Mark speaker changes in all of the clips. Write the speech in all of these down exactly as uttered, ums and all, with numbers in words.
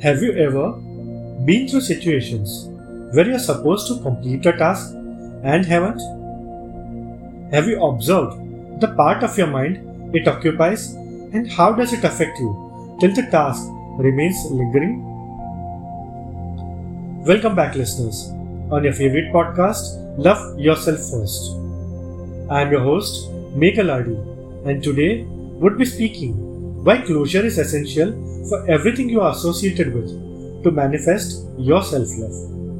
Speaker 1: Have you ever been through situations where you're supposed to complete a task and haven't? Have you observed the part of your mind it occupies and how does it affect you till the task remains lingering? Welcome back, listeners, on your favorite podcast, Love Yourself First. I am your host, Meghaladi, and today would be speaking why closure is essential for everything you are associated with to manifest your self-love.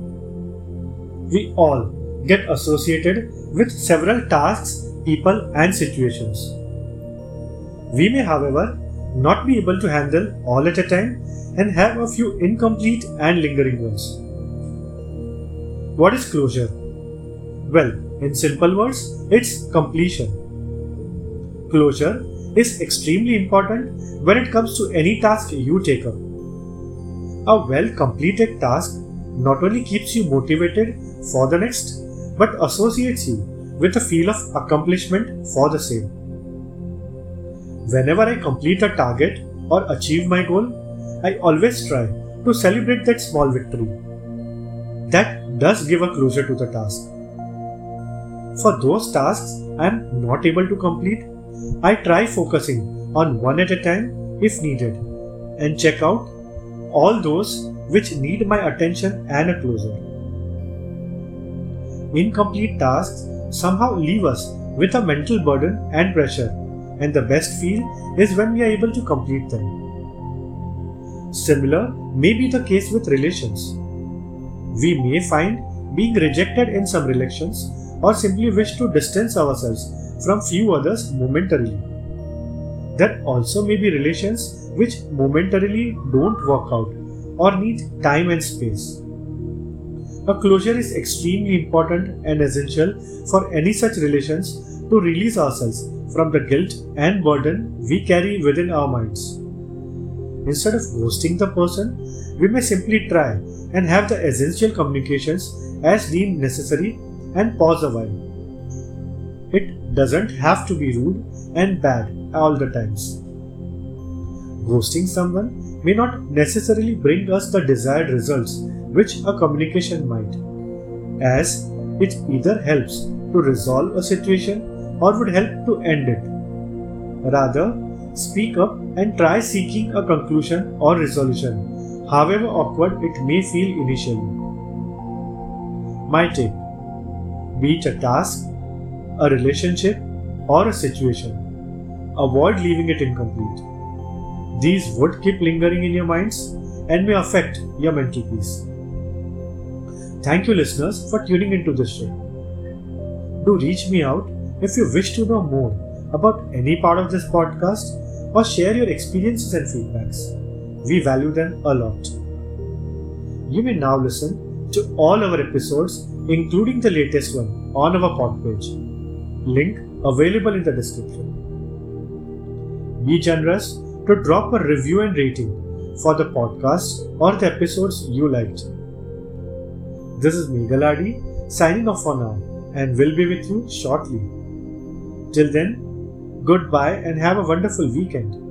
Speaker 1: We all get associated with several tasks, people and situations. We may, however, not be able to handle all at a time and have a few incomplete and lingering ones. What is closure? Well, in simple words, it's completion. Closure is extremely important when it comes to any task you take up. A well-completed task not only keeps you motivated for the next, but associates you with a feel of accomplishment for the same. Whenever I complete a target or achieve my goal, I always try to celebrate that small victory. That does give a closure to the task. For those tasks I am not able to complete, I try focusing on one at a time if needed and check out all those which need my attention and a closure. Incomplete tasks somehow leave us with a mental burden and pressure, and the best feel is when we are able to complete them. Similar may be the case with relations. We may find being rejected in some relations or simply wish to distance ourselves from few others momentarily. There also may be relations which momentarily don't work out or need time and space. A closure is extremely important and essential for any such relations to release ourselves from the guilt and burden we carry within our minds. Instead of ghosting the person, we may simply try and have the essential communications as deemed necessary and pause a while. It doesn't have to be rude and bad all the times. Ghosting someone may not necessarily bring us the desired results which a communication might, as it either helps to resolve a situation or would help to end it. Rather, speak up and try seeking a conclusion or resolution, however awkward it may feel initially. My tip: be it a task, a relationship, or a situation, avoid leaving it incomplete. These would keep lingering in your minds and may affect your mental peace. Thank you, listeners, for tuning into this show. Do reach me out if you wish to know more about any part of this podcast or share your experiences and feedbacks. We value them a lot. You may now listen to all our episodes, including the latest one, on our pod page. Link available in the description. Be generous to drop a review and rating for the podcast or the episodes you liked. This is Meghaladi signing off for now and will be with you shortly. Till then, goodbye and have a wonderful weekend.